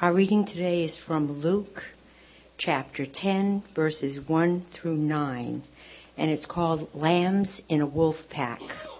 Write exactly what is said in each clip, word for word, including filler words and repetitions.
Our reading today is from Luke chapter ten, verses one through nine, and it's called Lambs in a Wolf Pack.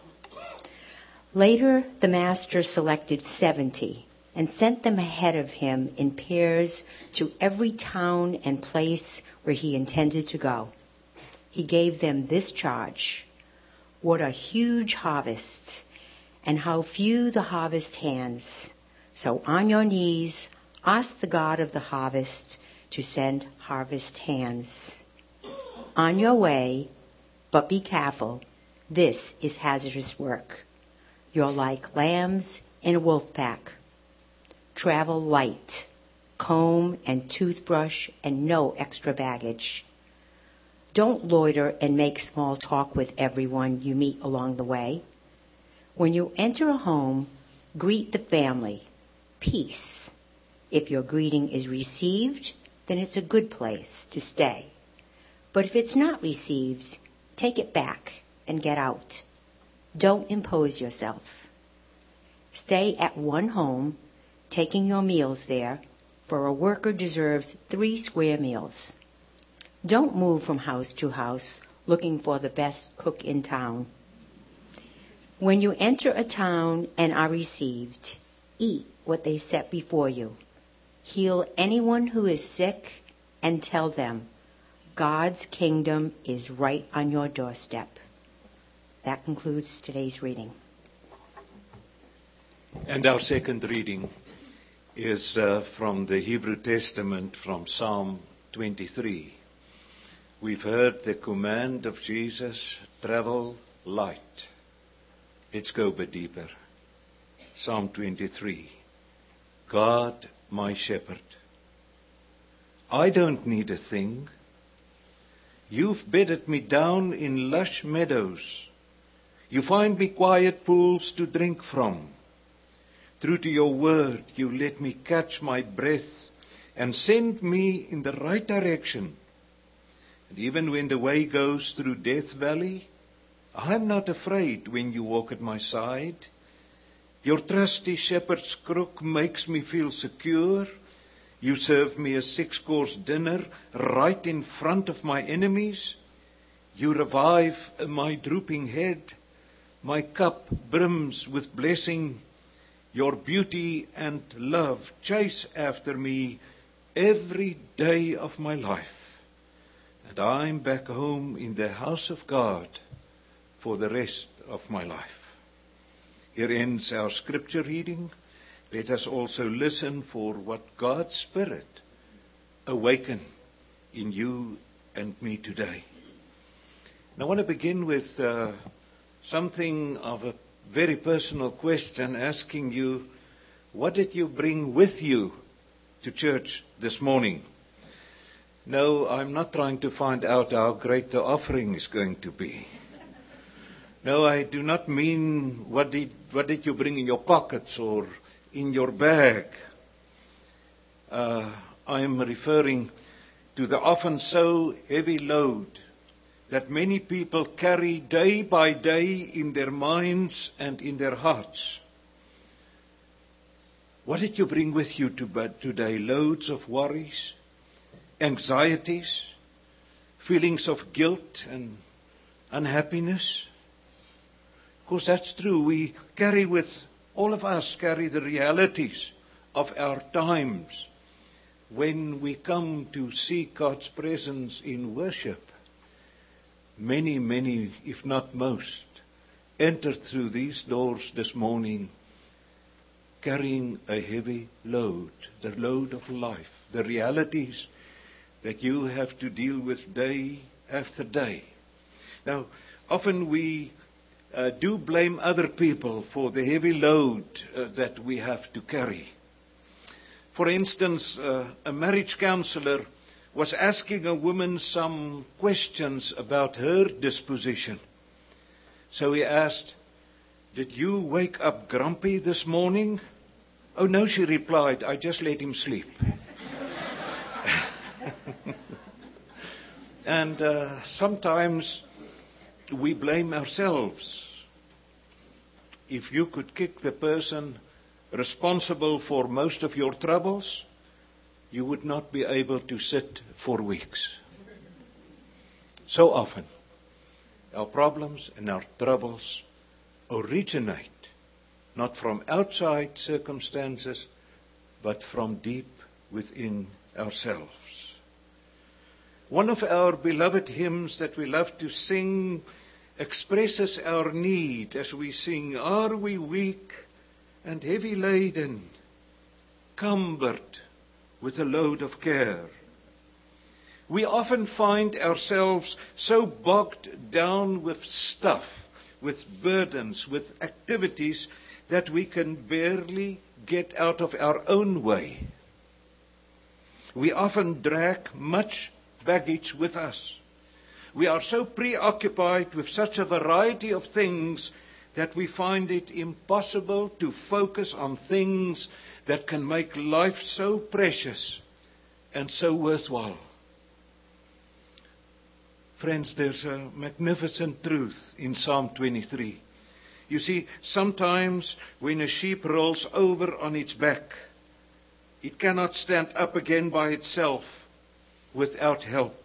Later, the master selected seventy and sent them ahead of him in pairs to every town and place where he intended to go. He gave them this charge: what a huge harvest, and how few the harvest hands. So on your knees, ask the God of the harvest to send harvest hands. On your way, but be careful, this is hazardous work. You're like lambs in a wolf pack. Travel light, comb and toothbrush and no extra baggage. Don't loiter and make small talk with everyone you meet along the way. When you enter a home, greet the family. Peace. If your greeting is received, then it's a good place to stay. But if it's not received, take it back and get out. Don't impose yourself. Stay at one home, taking your meals there, for a worker deserves three square meals. Don't move from house to house looking for the best cook in town. When you enter a town and are received, eat what they set before you. Heal anyone who is sick and tell them, God's kingdom is right on your doorstep. That concludes today's reading. And our second reading is uh, from the Hebrew Testament, from Psalm twenty-three. We've heard the command of Jesus, travel light. Let's go a bit deeper. Psalm twenty-three. God, my shepherd. I don't need a thing. You've bedded me down in lush meadows. You find me quiet pools to drink from. True to your word, you let me catch my breath and send me in the right direction. And even when the way goes through Death Valley, I'm not afraid when you walk at my side. Your trusty shepherd's crook makes me feel secure. You serve me a six-course dinner right in front of my enemies. You revive my drooping head. My cup brims with blessing. Your beauty and love chase after me every day of my life. And I'm back home in the house of God for the rest of my life. Here ends our scripture reading. Let us also listen for what God's Spirit awaken in you and me today. And I want to begin with uh, something of a very personal question, asking you, what did you bring with you to church this morning? No, I'm not trying to find out how great the offering is going to be. No, I do not mean what did, what did you bring in your pockets or in your bag. Uh, I am referring to the often so heavy load that many people carry day by day in their minds and in their hearts. What did you bring with you to bed today? Loads of worries, anxieties, feelings of guilt and unhappiness? Of course, that's true. We carry with, all of us carry the realities of our times when we come to seek God's presence in worship. Many, many, if not most, entered through these doors this morning carrying a heavy load, the load of life, the realities that you have to deal with day after day. Now, often we uh, do blame other people for the heavy load uh, that we have to carry. For instance, uh, a marriage counselor was asking a woman some questions about her disposition. So he asked, "Did you wake up grumpy this morning?" "Oh no," she replied, "I just let him sleep." And uh, sometimes we blame ourselves. If you could kick the person responsible for most of your troubles, you would not be able to sit for weeks. So often, our problems and our troubles originate not from outside circumstances, but from deep within ourselves. One of our beloved hymns that we love to sing expresses our need as we sing, "Are we weak and heavy laden, cumbered with a load of care?" We often find ourselves so bogged down with stuff, with burdens, with activities, that we can barely get out of our own way. We often drag much baggage with us. We are so preoccupied with such a variety of things that we find it impossible to focus on things that can make life so precious and so worthwhile. Friends, there's a magnificent truth in Psalm twenty-three. You see, sometimes when a sheep rolls over on its back, it cannot stand up again by itself without help.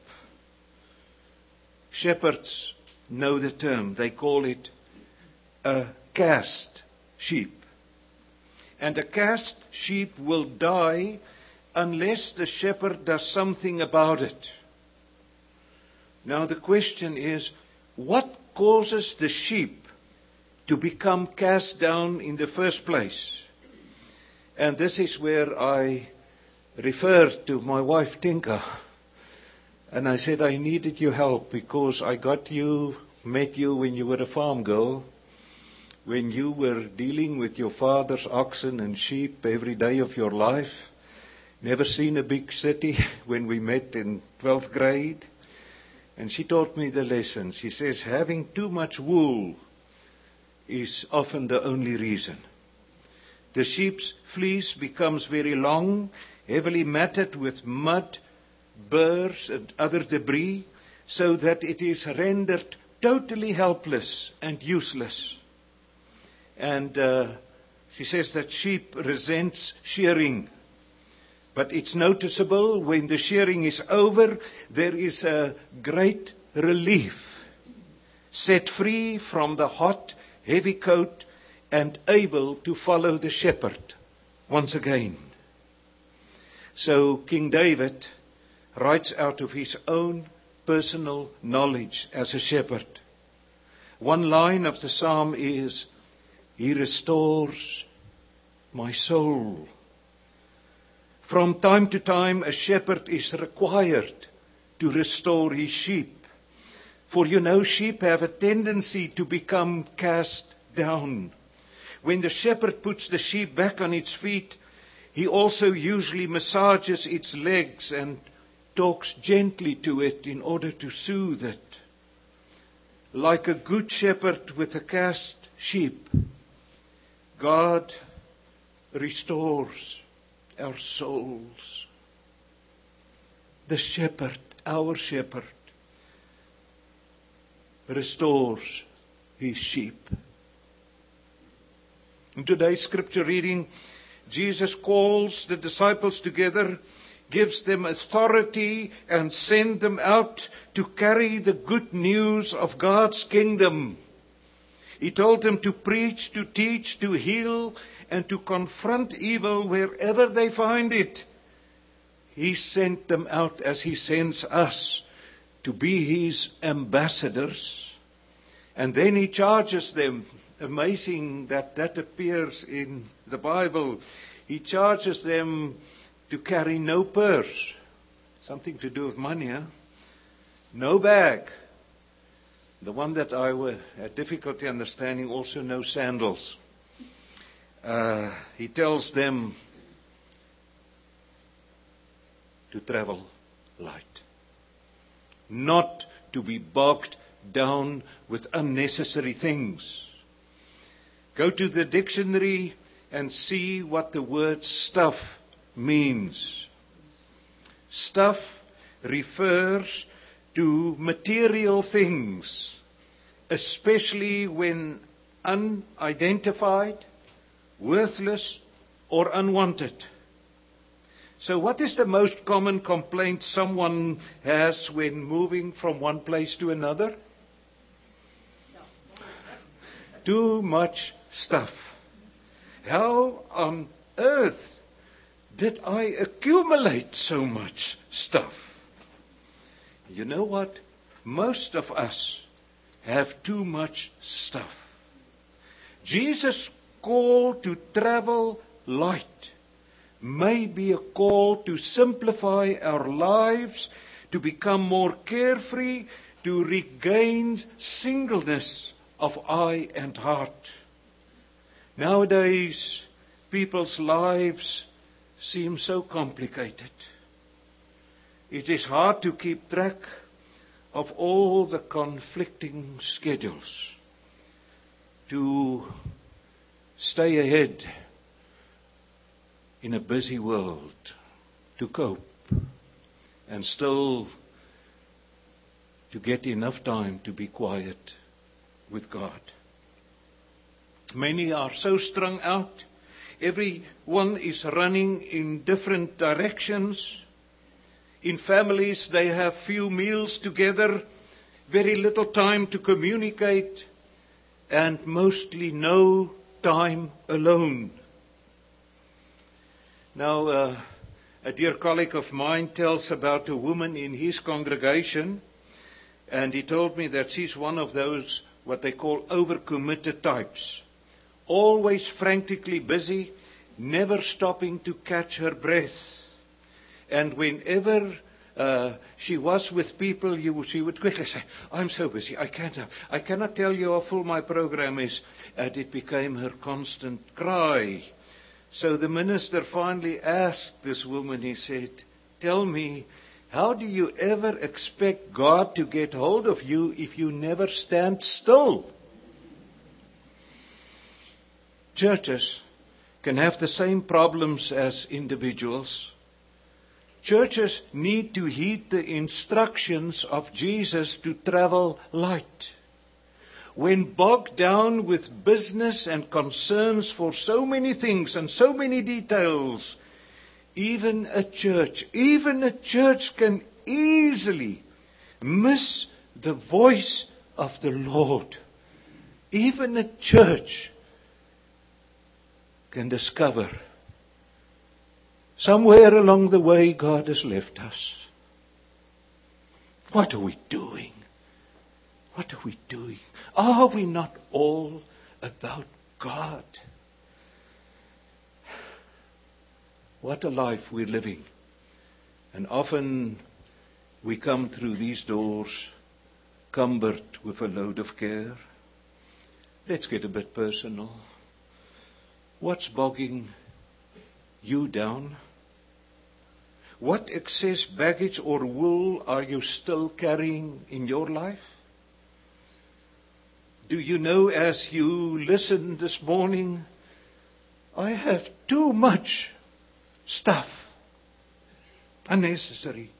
Shepherds know the term. They call it a cast sheep. And a cast sheep will die unless the shepherd does something about it. Now the question is, what causes the sheep to become cast down in the first place? And this is where I referred to my wife Tinka. And I said I needed your help because I got you, met you when you were a farm girl, when you were dealing with your father's oxen and sheep every day of your life. Never seen a big city when we met in twelfth grade. And she taught me the lesson. She says having too much wool is often the only reason. The sheep's fleece becomes very long, heavily matted with mud, burrs and other debris, so that it is rendered totally helpless and useless. And uh, she says that sheep resents shearing. But it's noticeable when the shearing is over, there is a great relief. Set free from the hot, heavy coat and able to follow the shepherd once again. So King David writes out of his own personal knowledge as a shepherd. One line of the psalm is, "He restores my soul." From time to time, a shepherd is required to restore his sheep. For you know, sheep have a tendency to become cast down. When the shepherd puts the sheep back on its feet, he also usually massages its legs and talks gently to it in order to soothe it. Like a good shepherd with a cast sheep, God restores our souls. The shepherd, our shepherd, restores his sheep. In today's scripture reading, Jesus calls the disciples together, gives them authority, and sends them out to carry the good news of God's kingdom. He told them to preach, to teach, to heal, and to confront evil wherever they find it. He sent them out as He sends us to be His ambassadors. And then He charges them. Amazing that that appears in the Bible. He charges them to carry no purse. Something to do with money, huh? No bag. The one that I had difficulty understanding, also no sandals. Uh, he tells them to travel light. Not to be bogged down with unnecessary things. Go to the dictionary and see what the word stuff means. Stuff refers to material things, especially when unidentified, worthless, or unwanted. So what is the most common complaint someone has when moving from one place to another? Too much stuff. How on earth did I accumulate so much stuff? You know what? Most of us have too much stuff. Jesus' call to travel light may be a call to simplify our lives, to become more carefree, to regain singleness of eye and heart. Nowadays, people's lives seem so complicated. It is hard to keep track of all the conflicting schedules, to stay ahead in a busy world, to cope, and still to get enough time to be quiet with God. Many are so strung out. Everyone is running in different directions. In families, they have few meals together, very little time to communicate, and mostly no time alone. Now, uh, a dear colleague of mine tells about a woman in his congregation, and he told me that she's one of those, what they call overcommitted types. Always frantically busy, never stopping to catch her breath. And whenever uh, she was with people, you, she would quickly say, I'm so busy, I can't, I cannot tell you how full my program is. And it became her constant cry. So the minister finally asked this woman, he said, tell me, how do you ever expect God to get hold of you if you never stand still? Churches can have the same problems as individuals. Churches need to heed the instructions of Jesus to travel light. When bogged down with business and concerns for so many things and so many details, even a church, even a church can easily miss the voice of the Lord. Even a church can discover somewhere along the way God has left us. What are we doing? What are we doing? Are we not all about God? What a life we're living. And often we come through these doors cumbered with a load of care. Let's get a bit personal. What's bogging you down? What excess baggage or wool are you still carrying in your life? Do you know, as you listened this morning, I have too much stuff, unnecessary.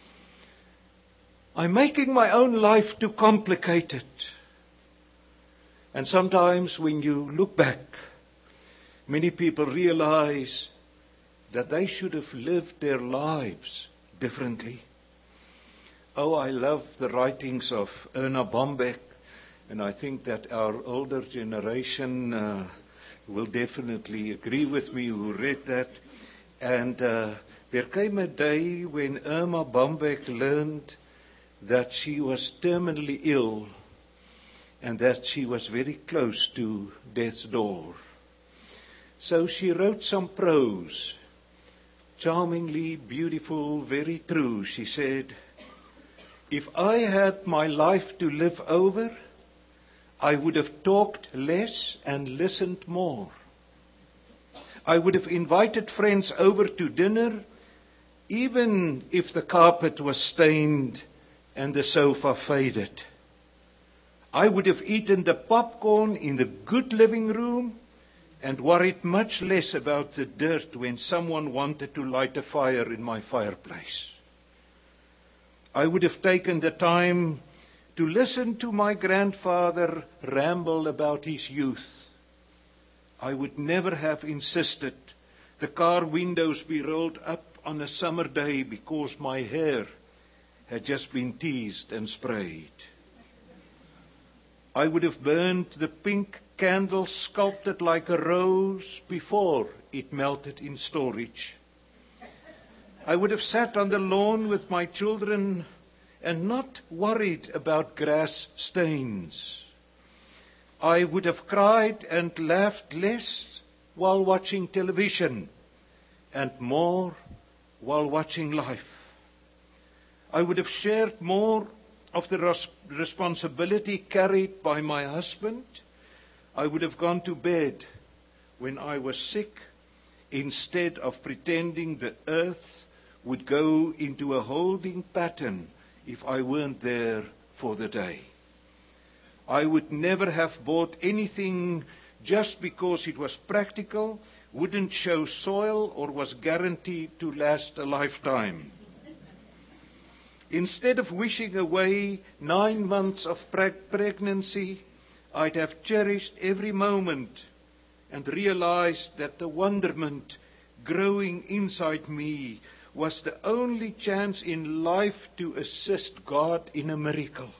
I'm making my own life too complicated. And sometimes when you look back, many people realize that they should have lived their lives differently. Oh, I love the writings of Erna Bombeck, and I think that our older generation uh, will definitely agree with me who read that. And uh, there came a day when Irma Bombeck learned that she was terminally ill and that she was very close to death's door. So she wrote some prose, charmingly beautiful, very true. She said, if I had my life to live over, I would have talked less and listened more. I would have invited friends over to dinner, even if the carpet was stained and the sofa faded. I would have eaten the popcorn in the good living room and worried much less about the dirt when someone wanted to light a fire in my fireplace. I would have taken the time to listen to my grandfather ramble about his youth. I would never have insisted the car windows be rolled up on a summer day because my hair had just been teased and sprayed. I would have burned the pink candle sculpted like a rose before it melted in storage. I would have sat on the lawn with my children and not worried about grass stains. I would have cried and laughed less while watching television and more while watching life. I would have shared more of the res- responsibility carried by my husband. I would have gone to bed when I was sick instead of pretending the earth would go into a holding pattern if I weren't there for the day. I would never have bought anything just because it was practical, wouldn't show soil, or was guaranteed to last a lifetime. Instead of wishing away nine months of preg- pregnancy, I'd have cherished every moment and realized that the wonderment growing inside me was the only chance in life to assist God in a miracle.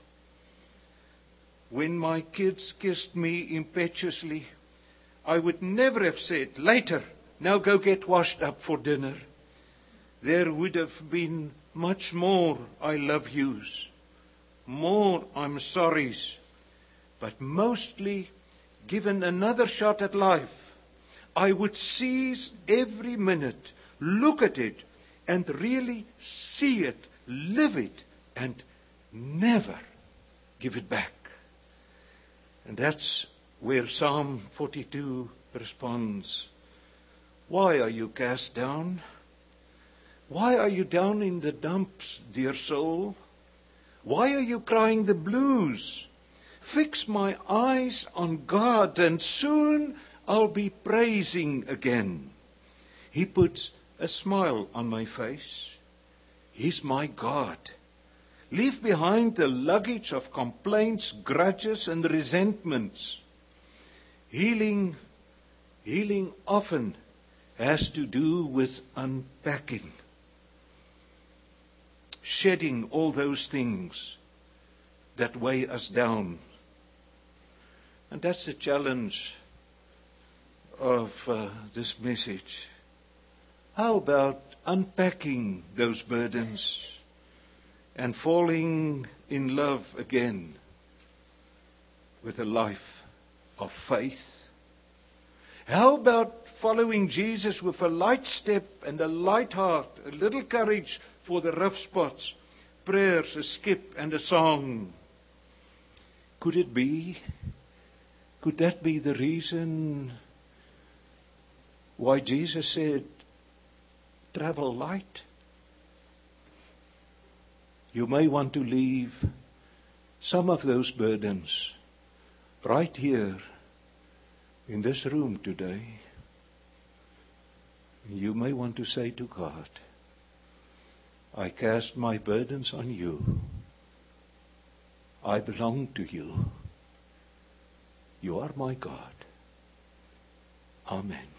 When my kids kissed me impetuously, I would never have said, "Later, now go get washed up for dinner." There would have been much more "I love yous," more "I'm sorries," but mostly, given another shot at life, I would seize every minute, look at it, and really see it, live it, and never give it back. And that's where Psalm forty-two responds. Why are you cast down? Why are you down in the dumps, dear soul? Why are you crying the blues? Fix my eyes on God, and soon I'll be praising again. He puts a smile on my face. He's my God. Leave behind the luggage of complaints, grudges, and resentments. Healing, healing often has to do with unpacking, shedding all those things that weigh us down. And that's the challenge of uh, this message. How about unpacking those burdens and falling in love again with a life of faith? How about following Jesus with a light step and a light heart, a little courage for the rough spots, prayers, a skip, and a song? Could it be, could that be the reason why Jesus said, travel light? You may want to leave some of those burdens right here in this room today. You may want to say to God, I cast my burdens on you. I belong to you. You are my God. Amen.